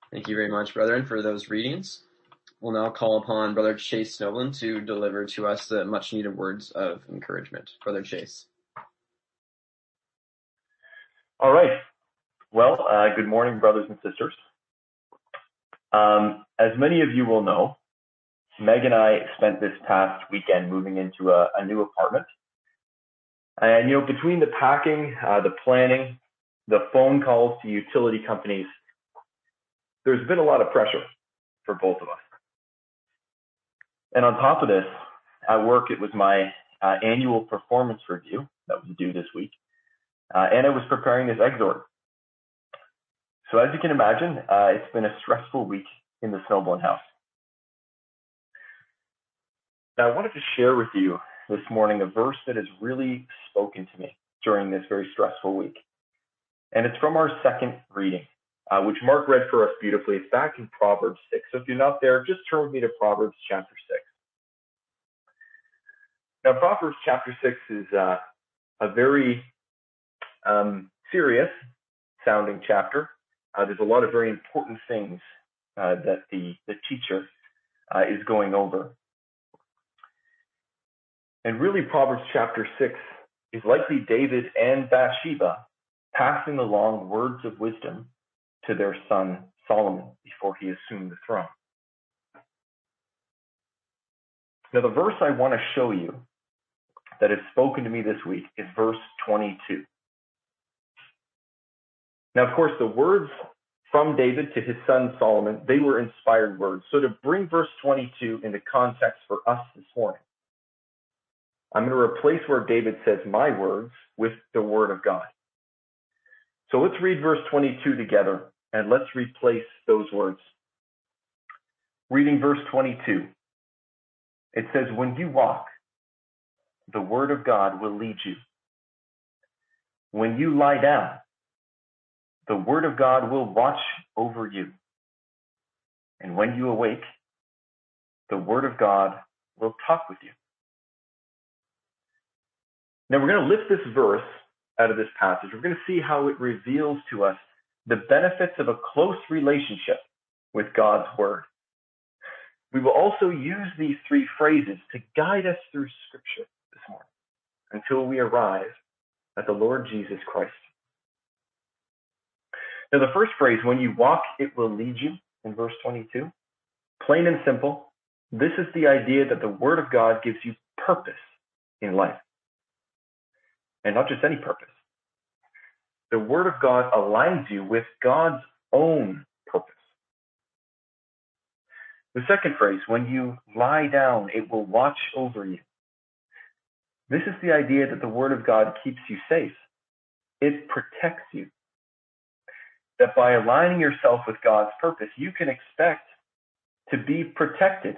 Thank you very much, brethren, for those readings. We'll now call upon Brother Chase Snowland to deliver to us the much-needed words of encouragement. Brother Chase. All right. Well, good morning, brothers and sisters. As many of you will know, Meg and I spent this past weekend moving into a new apartment. And, between the packing, the planning, the phone calls to utility companies, there's been a lot of pressure for both of us. And on top of this, at work, it was my annual performance review that was due this week. And I was preparing this exhort. So as you can imagine, it's been a stressful week in the Snowblown house. Now, I wanted to share with you this morning a verse that has really spoken to me during this very stressful week. And it's from our second reading, which Mark read for us beautifully. It's back in Proverbs 6. So if you're not there, just turn with me to Proverbs chapter 6. Now, Proverbs chapter 6 is a very serious sounding chapter. There's a lot of very important things that the teacher is going over. And really, Proverbs chapter 6 is likely David and Bathsheba passing along words of wisdom to their son Solomon before he assumed the throne. Now, the verse I want to show you that has spoken to me this week is verse 22. Now, of course, the words from David to his son Solomon, they were inspired words. So to bring verse 22 into context for us this morning, I'm going to replace where David says my words with the word of God. So let's read verse 22 together and let's replace those words. Reading verse 22, it says, when you walk, the word of God will lead you. When you lie down, the word of God will watch over you. And when you awake, the word of God will talk with you. Now we're going to lift this verse out of this passage. We're going to see how it reveals to us the benefits of a close relationship with God's word. We will also use these three phrases to guide us through Scripture this morning until we arrive at the Lord Jesus Christ. Now the first phrase, when you walk, it will lead you, in verse 22. Plain and simple, this is the idea that the word of God gives you purpose in life. And not just any purpose. The word of God aligns you with God's own purpose. The second phrase, when you lie down, it will watch over you. This is the idea that the word of God keeps you safe. It protects you. That by aligning yourself with God's purpose, you can expect to be protected.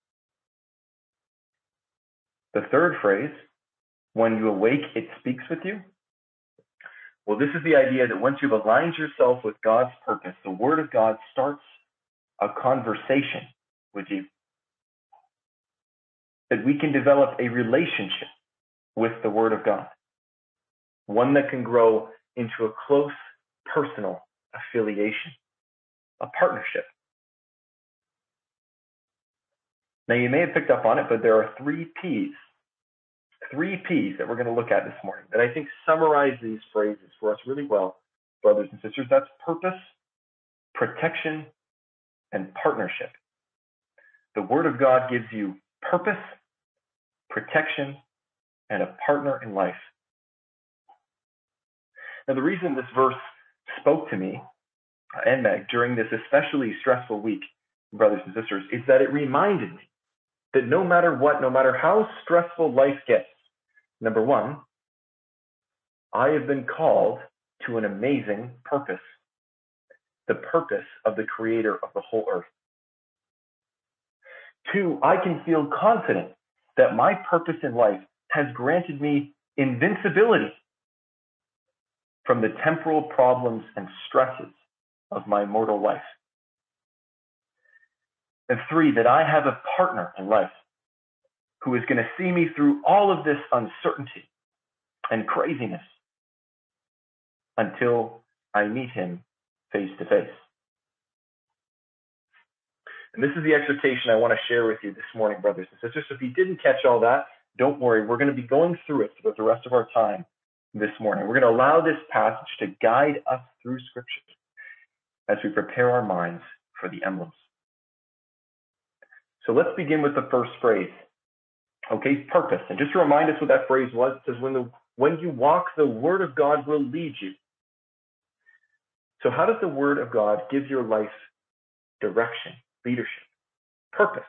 The third phrase, when you awake, it speaks with you. Well, this is the idea that once you've aligned yourself with God's purpose, the word of God starts a conversation with you. That we can develop a relationship with the word of God. One that can grow into a close personal affiliation, a partnership. Now, you may have picked up on it, but there are three P's that we're going to look at this morning that I think summarize these phrases for us really well, brothers and sisters. That's purpose, protection, and partnership. The word of God gives you purpose, protection, and a partner in life. Now, the reason this verse spoke to me and Meg during this especially stressful week, brothers and sisters, is that it reminded me that no matter what, no matter how stressful life gets, number one, I have been called to an amazing purpose, the purpose of the creator of the whole earth. Two, I can feel confident that my purpose in life has granted me invincibility from the temporal problems and stresses of my mortal life. And three, that I have a partner in life who is going to see me through all of this uncertainty and craziness until I meet him face to face. And this is the exhortation I want to share with you this morning, brothers and sisters. So if you didn't catch all that, don't worry. We're going to be going through it for the rest of our time this morning. We're going to allow this passage to guide us through Scripture as we prepare our minds for the emblems. So let's begin with the first phrase. Okay, purpose. And just to remind us what that phrase was, it says, when you walk, the Word of God will lead you. So how does the Word of God give your life direction, leadership, purpose?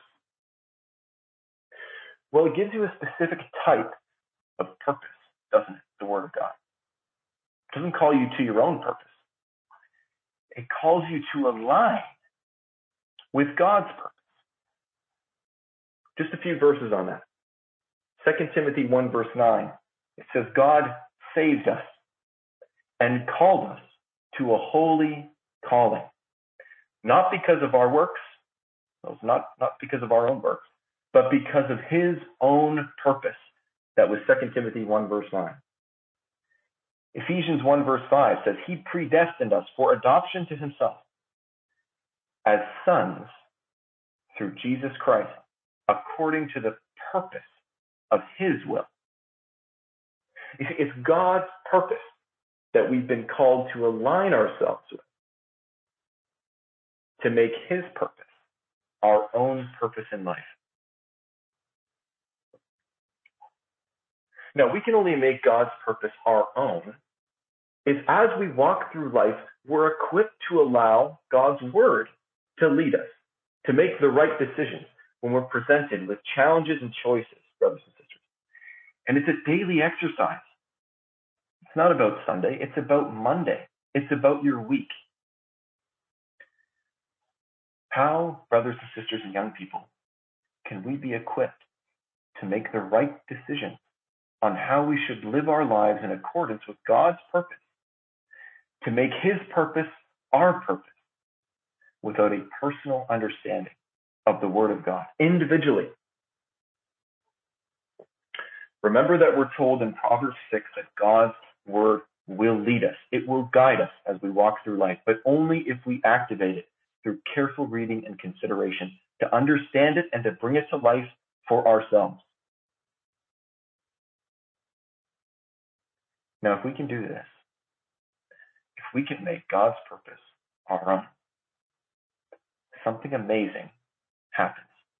Well, it gives you a specific type of purpose, doesn't it? The Word of God. It doesn't call you to your own purpose. It calls you to align with God's purpose. Just a few verses on that. 2 Timothy 1 verse 9. It says, God saved us and called us to a holy calling. Not because of our works, not because of our own works, but because of his own purpose. That was 2 Timothy 1 verse 9. Ephesians 1 verse 5 says, he predestined us for adoption to himself as sons through Jesus Christ, according to the purpose of his will. You see, it's God's purpose that we've been called to align ourselves with, to make his purpose our own purpose in life. Now, we can only make God's purpose our own if, as we walk through life, we're equipped to allow God's word to lead us, to make the right decisions when we're presented with challenges and choices, brothers and sisters. And it's a daily exercise. It's not about Sunday. It's about Monday. It's about your week. How, brothers and sisters and young people, can we be equipped to make the right decisions on how we should live our lives in accordance with God's purpose, to make his purpose our purpose, without a personal understanding of the Word of God, individually? Remember that we're told in Proverbs 6 that God's Word will lead us. It will guide us as we walk through life, but only if we activate it through careful reading and consideration to understand it and to bring it to life for ourselves. Now, if we can do this, if we can make God's purpose our own, something amazing happens.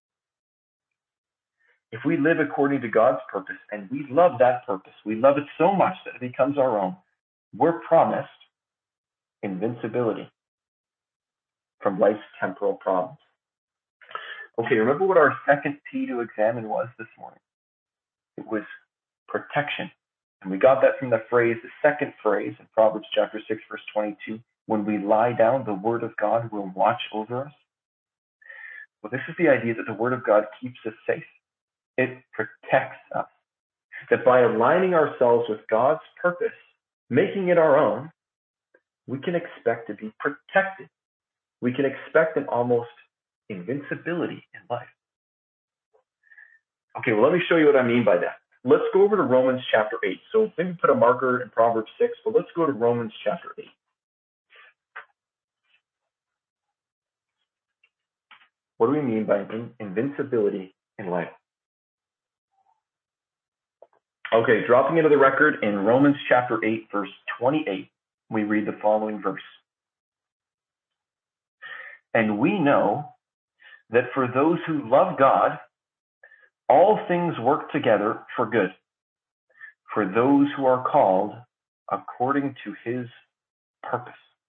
If we live according to God's purpose and we love that purpose, we love it so much that it becomes our own, we're promised invincibility from life's temporal problems. Okay, remember what our second P to examine was this morning? It was protection. And we got that from the second phrase in Proverbs chapter 6, verse 22, when we lie down, the Word of God will watch over us. Well, this is the idea that the Word of God keeps us safe. It protects us. That by aligning ourselves with God's purpose, making it our own, we can expect to be protected. We can expect an almost invincibility in life. Okay, well, let me show you what I mean by that. Let's go over to Romans chapter 8. So maybe put a marker in Proverbs 6, but let's go to Romans chapter 8. What do we mean by invincibility in life? Okay, dropping into the record in Romans chapter 8, verse 28, we read the following verse. And we know that for those who love God, all things work together for good, for those who are called according to his purpose.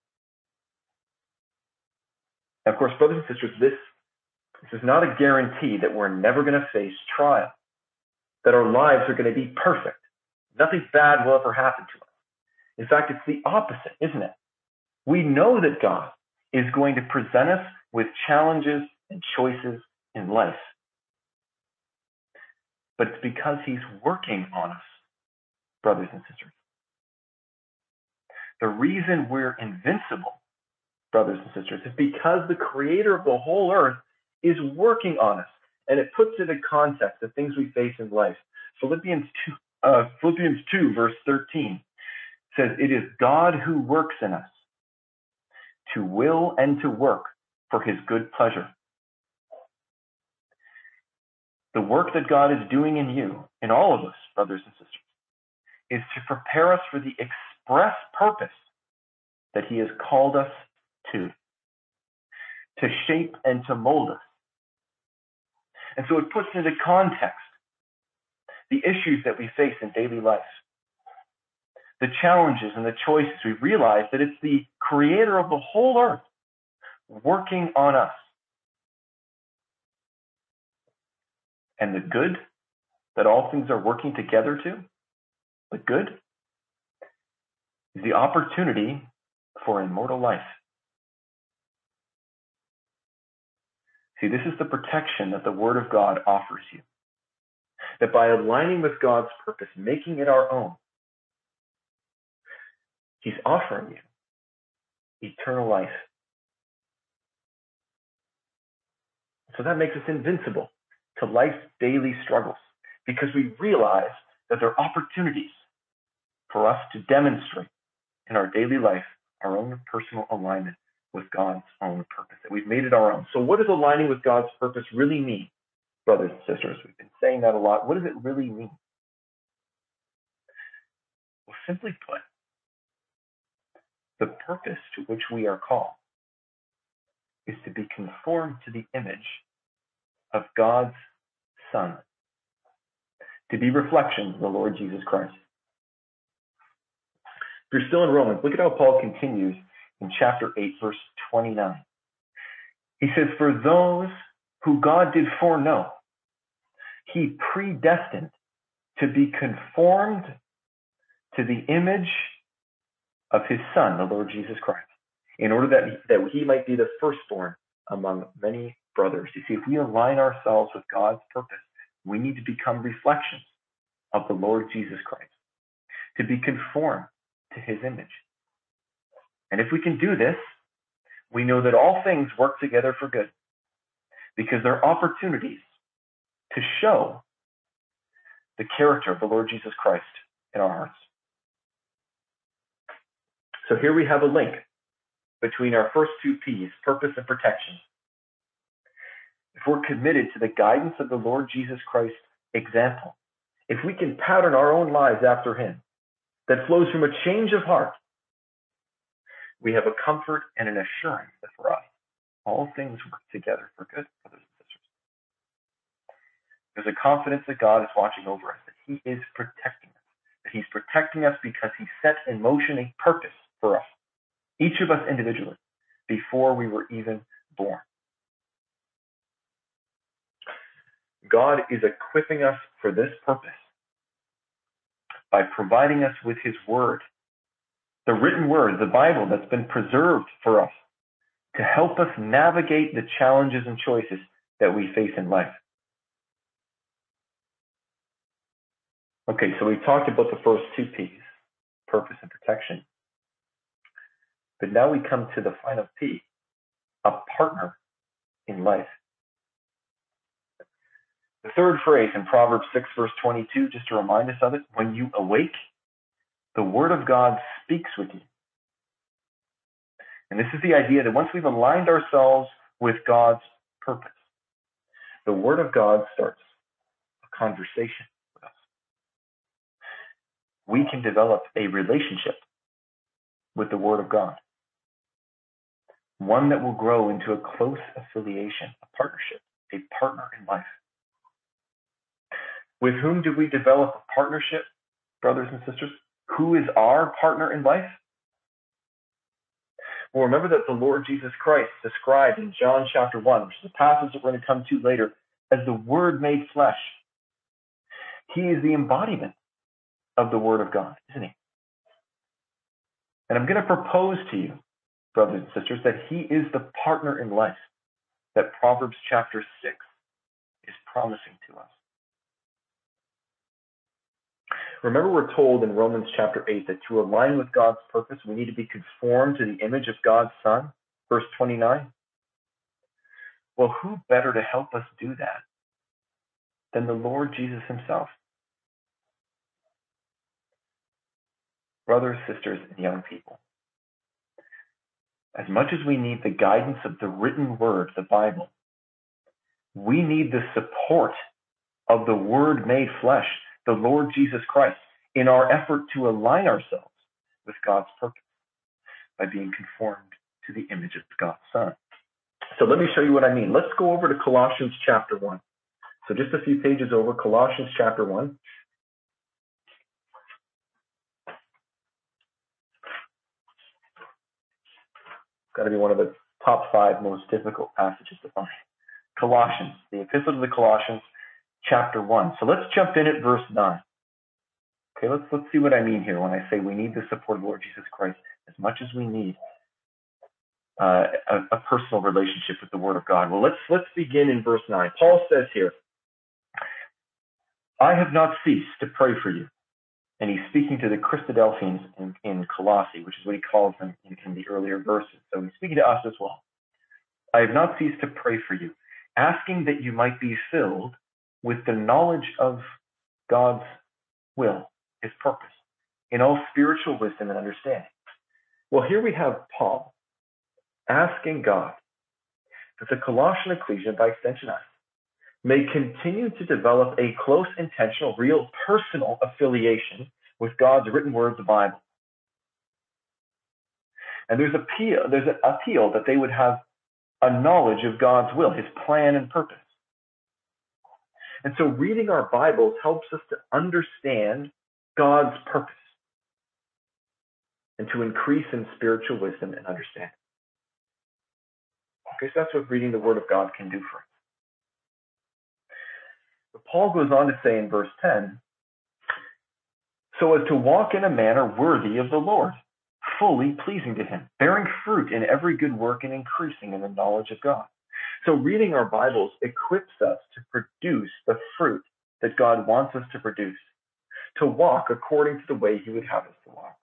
Now, of course, brothers and sisters, this is not a guarantee that we're never going to face trial, that our lives are going to be perfect. Nothing bad will ever happen to us. In fact, it's the opposite, isn't it? We know that God is going to present us with challenges and choices in life. But it's because he's working on us, brothers and sisters. The reason we're invincible, brothers and sisters, is because the creator of the whole earth is working on us. And it puts it in context of things we face in life. Philippians 2, verse 13 says, it is God who works in us to will and to work for his good pleasure. The work that God is doing in you, in all of us, brothers and sisters, is to prepare us for the express purpose that he has called us to shape and to mold us. And so it puts into context the issues that we face in daily life, the challenges and the choices. We realize that it's the creator of the whole earth working on us. And the good that all things are working together to, the good, is the opportunity for immortal life. See, this is the protection that the Word of God offers you. That by aligning with God's purpose, making it our own, he's offering you eternal life. So that makes us invincible to life's daily struggles, because we realize that there are opportunities for us to demonstrate in our daily life our own personal alignment with God's own purpose, that we've made it our own. So what does aligning with God's purpose really mean, brothers and sisters? We've been saying that a lot. What does it really mean? Well, simply put, the purpose to which we are called is to be conformed to the image of God's Son, to be reflections of the Lord Jesus Christ. If you're still in Romans, look at how Paul continues in chapter 8, verse 29. He says, "For those who God did foreknow, he predestined to be conformed to the image of his Son, the Lord Jesus Christ, in order that he might be the firstborn among many brothers." You see, if we align ourselves with God's purpose, we need to become reflections of the Lord Jesus Christ, to be conformed to his image. And if we can do this, we know that all things work together for good, because there are opportunities to show the character of the Lord Jesus Christ in our hearts. So here we have a link between our first two P's, purpose and protection. If we're committed to the guidance of the Lord Jesus Christ's example, if we can pattern our own lives after him, that flows from a change of heart, we have a comfort and an assurance that for us, all things work together for good, brothers and sisters. There's a confidence that God is watching over us, that he is protecting us, that he's protecting us because he set in motion a purpose for us, each of us individually, before we were even born. God is equipping us for this purpose by providing us with his word, the written word, the Bible that's been preserved for us to help us navigate the challenges and choices that we face in life. Okay, so we talked about the first two P's, purpose and protection. But now we come to the final P, a partner in life. The third phrase in Proverbs 6, verse 22, just to remind us of it, when you awake, the word of God speaks with you. And this is the idea that once we've aligned ourselves with God's purpose, the word of God starts a conversation with us. We can develop a relationship with the word of God, one that will grow into a close affiliation, a partnership, a partner in life. With whom do we develop a partnership, brothers and sisters? Who is our partner in life? Well, remember that the Lord Jesus Christ described in John chapter 1, which is a passage that we're going to come to later, as the Word made flesh. He is the embodiment of the Word of God, isn't he? And I'm going to propose to you, brothers and sisters, that he is the partner in life that Proverbs chapter 6 is promising to us. Remember, we're told in Romans chapter 8 that to align with God's purpose, we need to be conformed to the image of God's Son, verse 29. Well, who better to help us do that than the Lord Jesus himself? Brothers, sisters, and young people, as much as we need the guidance of the written word, the Bible, we need the support of the Word made flesh, the Lord Jesus Christ, in our effort to align ourselves with God's purpose by being conformed to the image of God's Son. So let me show you what I mean. Let's go over to Colossians chapter 1. So just a few pages over, Colossians chapter 1. Got to be one of the top 5 most difficult passages to find. Colossians, the Epistle to the Colossians, chapter 1. So let's jump in at verse 9. Okay, let's see what I mean here when I say we need the support of the Lord Jesus Christ as much as we need a personal relationship with the Word of God. Well, let's begin in verse 9. Paul says here, I have not ceased to pray for you. And he's speaking to the Christadelphians in Colossae, which is what he calls them in the earlier verses. So he's speaking to us as well. I have not ceased to pray for you, asking that you might be filled with the knowledge of God's will, his purpose, in all spiritual wisdom and understanding. Well, here we have Paul asking God that the Colossian ecclesia, by extension us, may continue to develop a close, intentional, real, personal affiliation with God's written word, the Bible. And there's an appeal that they would have a knowledge of God's will, his plan and purpose. And so reading our Bibles helps us to understand God's purpose and to increase in spiritual wisdom and understanding. Okay, so that's what reading the Word of God can do for us. But Paul goes on to say in verse 10, so as to walk in a manner worthy of the Lord, fully pleasing to him, bearing fruit in every good work and increasing in the knowledge of God. So reading our Bibles equips us to produce the fruit that God wants us to produce, to walk according to the way he would have us to walk.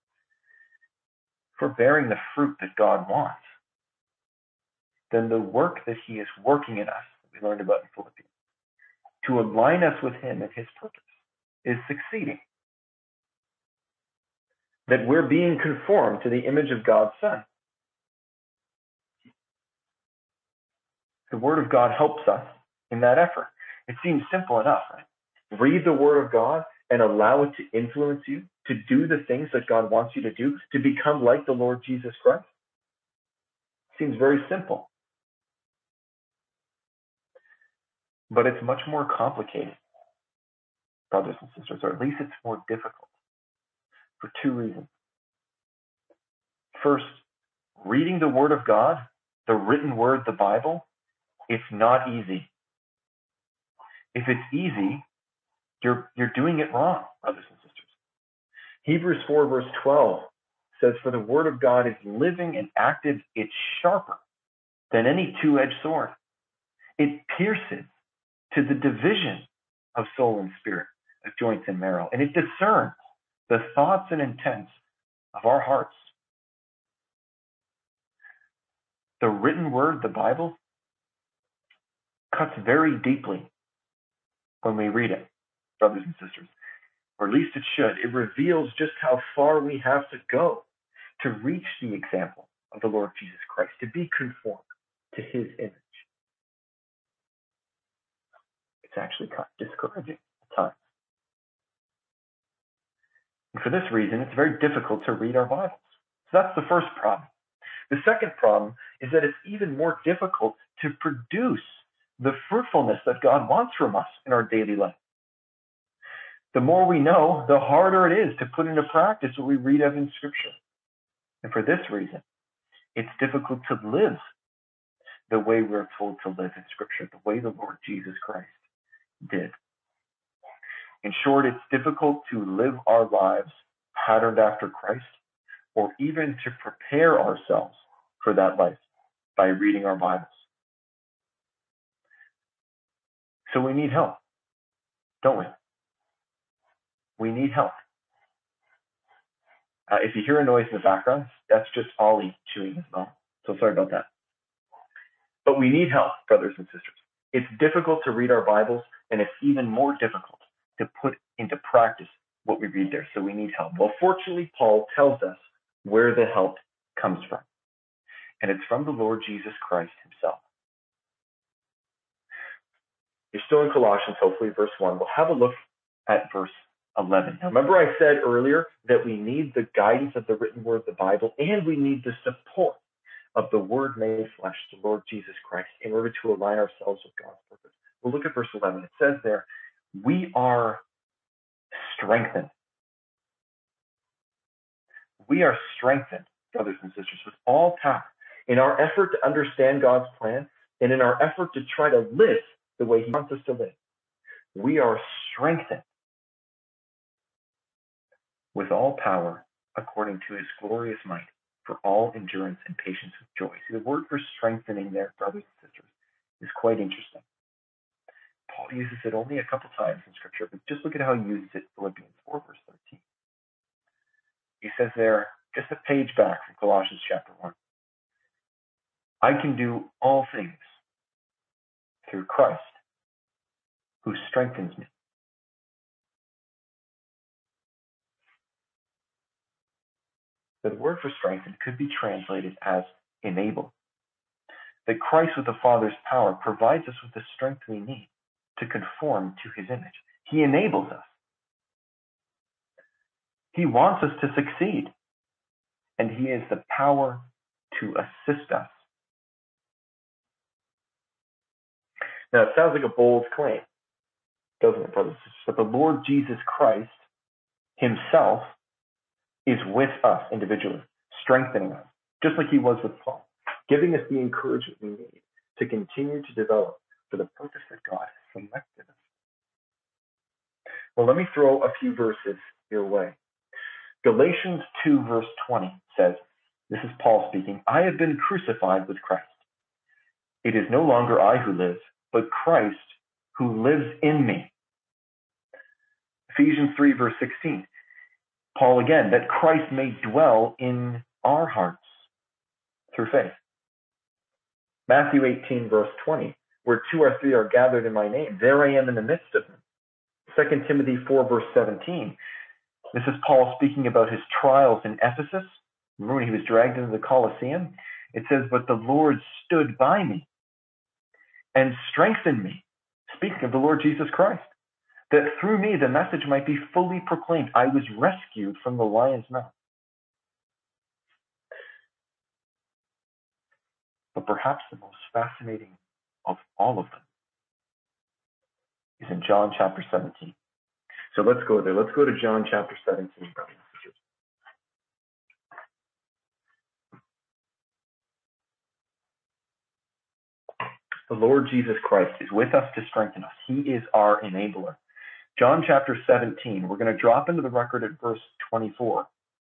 If we're bearing the fruit that God wants, then the work that he is working in us, that we learned about in Philippians, to align us with him and his purpose, is succeeding. That we're being conformed to the image of God's Son. The Word of God helps us in that effort. It seems simple enough, right? Read the Word of God and allow it to influence you, to do the things that God wants you to do, to become like the Lord Jesus Christ. Seems very simple. But it's much more complicated, brothers and sisters, or at least it's more difficult for 2 reasons. First, reading the Word of God, the written Word, the Bible, it's not easy. If it's easy, you're doing it wrong, brothers and sisters. Hebrews 4 verse 12 says, for the Word of God is living and active, it's sharper than any two-edged sword. It pierces to the division of soul and spirit, of joints and marrow, and it discerns the thoughts and intents of our hearts. The written word, the Bible, cuts very deeply when we read it, brothers and sisters, or at least it should. It reveals just how far we have to go to reach the example of the Lord Jesus Christ, to be conformed to his image. It's actually kind of discouraging at times. And for this reason, it's very difficult to read our Bibles. So that's the first problem. The second problem is that it's even more difficult to produce the fruitfulness that God wants from us in our daily life. The more we know, the harder it is to put into practice what we read of in Scripture. And for this reason, it's difficult to live the way we're told to live in Scripture, the way the Lord Jesus Christ did. In short, it's difficult to live our lives patterned after Christ, or even to prepare ourselves for that life by reading our Bibles. So we need help, don't we? We need help. If you hear a noise in the background, that's just Ollie chewing his bone. So sorry about that. But we need help, brothers and sisters. It's difficult to read our Bibles, and it's even more difficult to put into practice what we read there. So we need help. Well, fortunately, Paul tells us where the help comes from. And it's from the Lord Jesus Christ himself. You're still in Colossians, hopefully, verse 1. We'll have a look at verse 11. Now, remember I said earlier that we need the guidance of the written word of the Bible, and we need the support of the Word made flesh, the Lord Jesus Christ, in order to align ourselves with God's purpose. We'll look at verse 11. It says there, we are strengthened. We are strengthened, brothers and sisters, with all power in our effort to understand God's plan and in our effort to try to live the way He wants us to live. We are strengthened with all power according to His glorious might for all endurance and patience with joy. See, the word for strengthening there, brothers and sisters, is quite interesting. Paul uses it only a couple times in Scripture, but just look at how he uses it in Philippians 4, verse 13. He says there, just a page back from Colossians chapter 1, I can do all things through Christ who strengthens me. The word for strengthen could be translated as enable. That Christ with the Father's power provides us with the strength we need to conform to His image. He enables us. He wants us to succeed. And He has the power to assist us. Now, it sounds like a bold claim, doesn't it, brothers and sisters? But the Lord Jesus Christ Himself is with us individually, strengthening us, just like He was with Paul, giving us the encouragement we need to continue to develop for the purpose that God has selected us. Well, let me throw a few verses your way. Galatians 2, verse 20 says, this is Paul speaking, I have been crucified with Christ. It is no longer I who live, but Christ who lives in me. Ephesians 3, verse 16. Paul again, that Christ may dwell in our hearts through faith. Matthew 18, verse 20, where 2 or 3 are gathered in my name, there I am in the midst of them. 2 Timothy 4, verse 17. This is Paul speaking about his trials in Ephesus. Remember when he was dragged into the Colosseum? It says, but the Lord stood by me and strengthened me. Speaking of the Lord Jesus Christ, that through me the message might be fully proclaimed. I was rescued from the lion's mouth. But perhaps the most fascinating of all of them is in John chapter 17. So let's go there. Let's go to John chapter 17, brothers and sisters. The Lord Jesus Christ is with us to strengthen us. He is our enabler. John chapter 17, we're going to drop into the record at verse 24.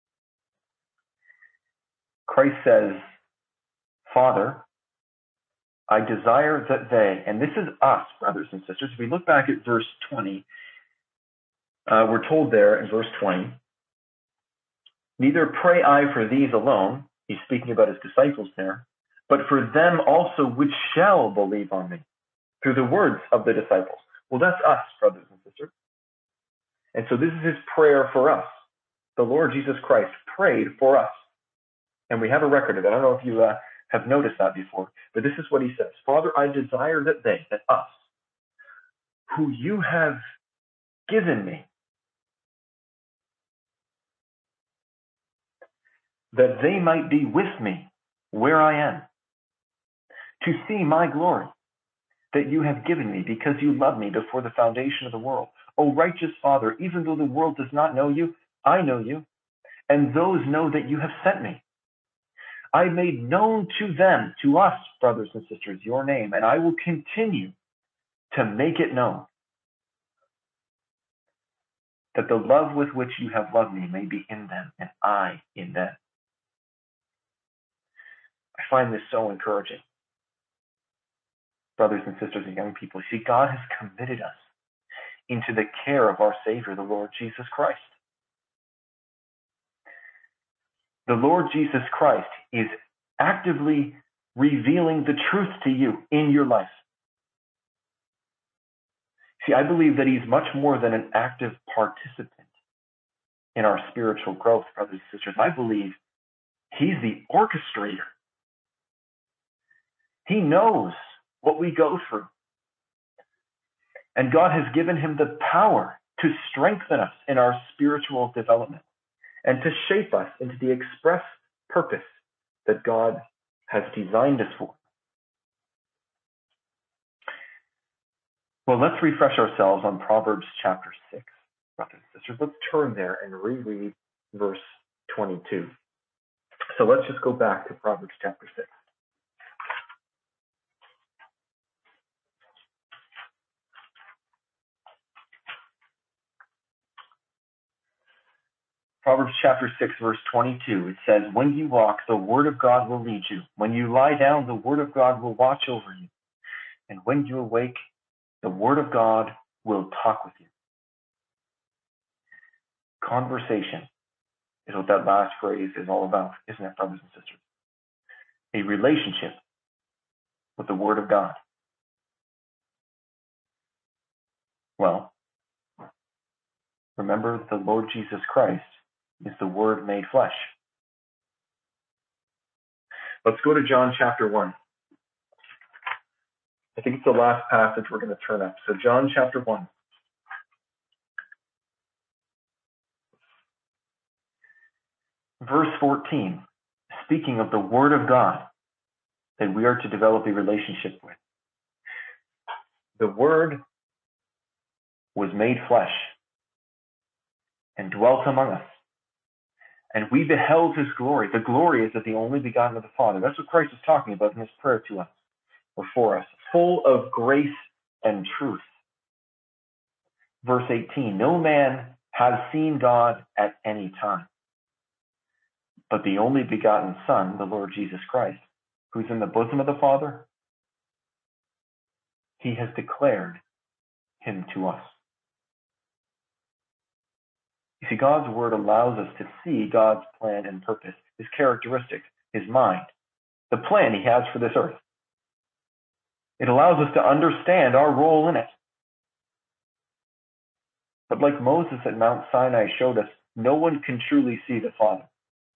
Christ says, Father, I desire that they, and this is us, brothers and sisters. If we look back at verse 20, we're told there in verse 20, neither pray I for these alone, he's speaking about his disciples there, but for them also which shall believe on me, through the words of the disciples. Well, that's us, brothers and sisters. And so this is his prayer for us. The Lord Jesus Christ prayed for us. And we have a record of it. I don't know if you have noticed that before, but this is what he says. Father, I desire that they, that us, who you have given me, that they might be with me where I am, to see my glory that you have given me because you loved me before the foundation of the world. O righteous Father, even though the world does not know you, I know you, and those know that you have sent me. I made known to them, to us, brothers and sisters, your name, and I will continue to make it known, that the love with which you have loved me may be in them, and I in them. I find this so encouraging. Brothers and sisters and young people, see, God has committed us into the care of our Savior, the Lord Jesus Christ. The Lord Jesus Christ is actively revealing the truth to you in your life. See, I believe that he's much more than an active participant in our spiritual growth, brothers and sisters. I believe he's the orchestrator. He knows what we go through. And God has given him the power to strengthen us in our spiritual development and to shape us into the express purpose that God has designed us for. Well, let's refresh ourselves on Proverbs chapter 6, brothers and sisters. Let's turn there and reread verse 22. So let's just go back to Proverbs chapter 6. Proverbs chapter 6, verse 22, it says, "When you walk, the word of God will lead you. When you lie down, the word of God will watch over you. And when you awake, the word of God will talk with you." Conversation is what that last phrase is all about, isn't it, brothers and sisters? A relationship with the word of God. Well, remember the Lord Jesus Christ is the Word made flesh. Let's go to John chapter 1. I think it's the last passage we're going to turn up. So John chapter 1. Verse 14, speaking of the Word of God that we are to develop a relationship with. The Word was made flesh and dwelt among us. And we beheld his glory. The glory is of the only begotten of the Father. That's what Christ is talking about in his prayer to us, or for us, full of grace and truth. Verse 18, no man has seen God at any time, but the only begotten Son, the Lord Jesus Christ, who's in the bosom of the Father, he has declared him to us. You see, God's word allows us to see God's plan and purpose, his characteristics, his mind, the plan he has for this earth. It allows us to understand our role in it. But like Moses at Mount Sinai showed us, no one can truly see the Father.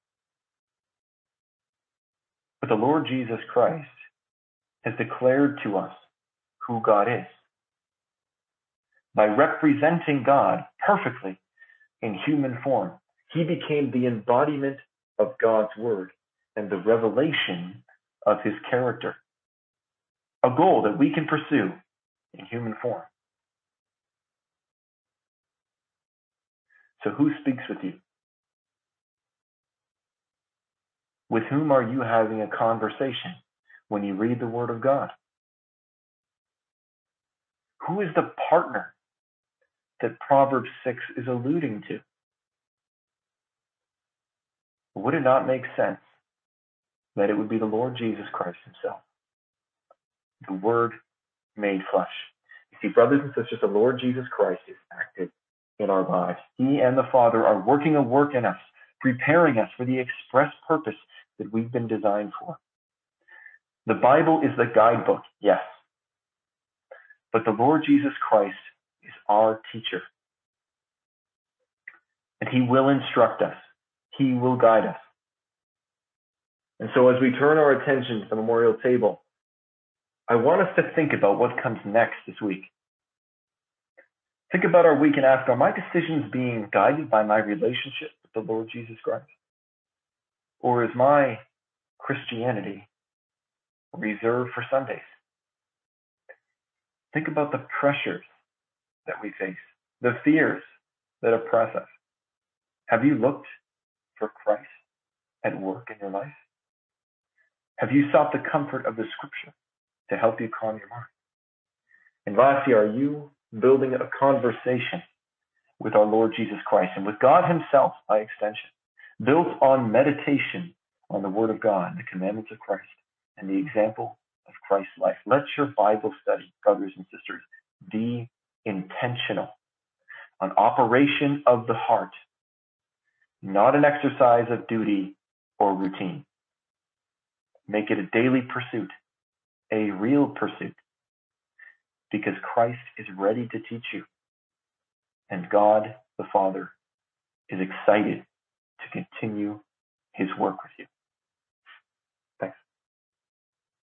But the Lord Jesus Christ has declared to us who God is. By representing God perfectly in human form, he became the embodiment of God's word and the revelation of his character, a goal that we can pursue in human form. So who speaks with you? With whom are you having a conversation when you read the Word of God? Who is the partner that Proverbs 6 is alluding to? Would it not make sense that it would be the Lord Jesus Christ himself, the Word made flesh? You see, brothers and sisters, the Lord Jesus Christ is active in our lives. He and the Father are working a work in us, preparing us for the express purpose that we've been designed for. The Bible is the guidebook, yes, but the Lord Jesus Christ is our teacher. And he will instruct us. He will guide us. And so as we turn our attention to the memorial table, I want us to think about what comes next this week. Think about our week and ask, are my decisions being guided by my relationship with the Lord Jesus Christ? Or is my Christianity reserved for Sundays? Think about the pressures that we face, the fears that oppress us. Have you looked for Christ at work in your life? Have you sought the comfort of the Scripture to help you calm your mind? And lastly, are you building a conversation with our Lord Jesus Christ and with God himself by extension, built on meditation on the Word of God, the commandments of Christ, and the example of Christ's life? Let your Bible study, brothers and sisters, be intentional, an operation of the heart, not an exercise of duty or routine. Make it a daily pursuit, a real pursuit, because Christ is ready to teach you, and God the Father is excited to continue his work with you.